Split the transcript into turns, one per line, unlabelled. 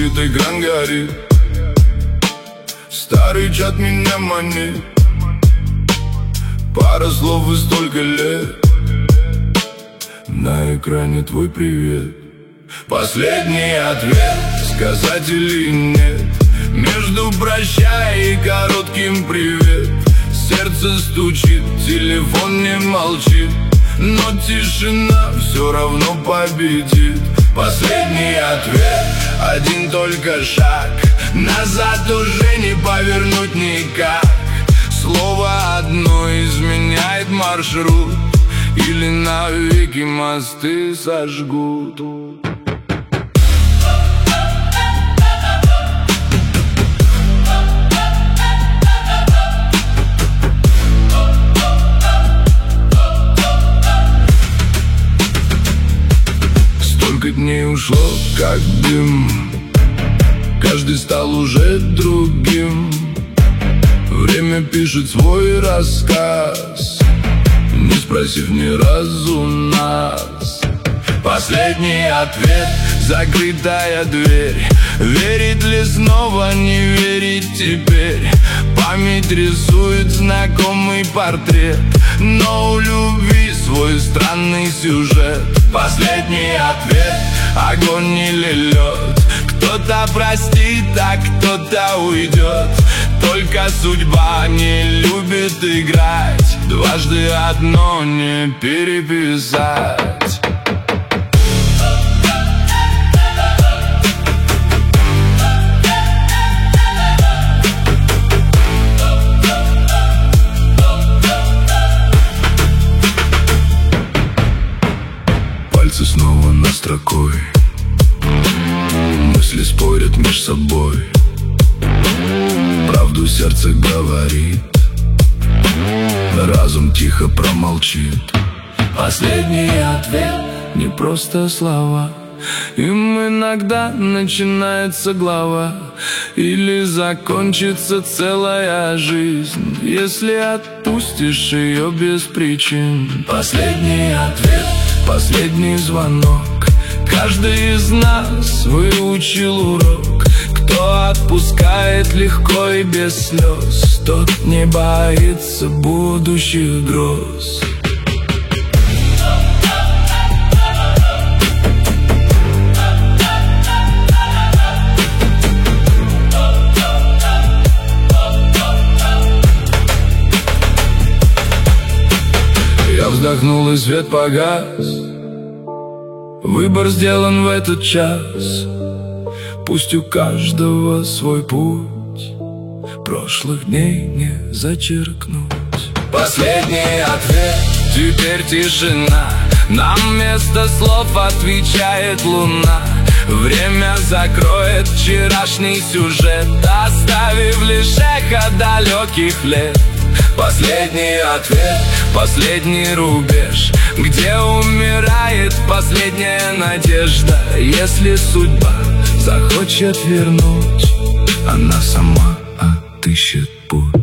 стучит, экран горит. Старый чат меня манит. Пара слов и столько лет. На экране твой привет. Последний ответ, сказать или нет. Между прощай и коротким привет. Сердце стучит, телефон не молчит, но тишина все равно победит. Последний ответ, один только шаг. Назад уже не повернуть никак. Слово одно изменяет маршрут. Или навеки мосты сожгут. Столько дней ушло, как дым. Каждый стал уже другим. Время пишет свой рассказ, не спросив ни разу нас. Последний ответ, закрытая дверь. Верить ли снова, не верить теперь? Память рисует знакомый портрет, но у любви свой странный сюжет. Последний ответ, огонь или лед. Кто-то простит, а кто-то уйдет. Только судьба не любит играть. Дважды одно не переписать. Пальцы снова над строкой. Мысли спорят меж собой. Правду сердце говорит, разум тихо промолчит. Последний ответ, не просто слова. Им иногда начинается глава, или закончится целая жизнь, если отпустишь ее без причин. Последний ответ, последний звонок. Каждый из нас выучил урок. Кто отпускает легко и без слез, тот не боится будущих гроз. Я вздохнул, и свет погас. Выбор сделан в этот час. Пусть у каждого свой путь, прошлых дней не зачеркнуть. Последний ответ, теперь тишина. Нам вместо слов отвечает луна. Время закроет вчерашний сюжет, оставив лишь эхо далеких лет. Последний ответ, последний рубеж, где умирает последняя надежда. Если судьба захочет вернуть, она сама отыщет путь.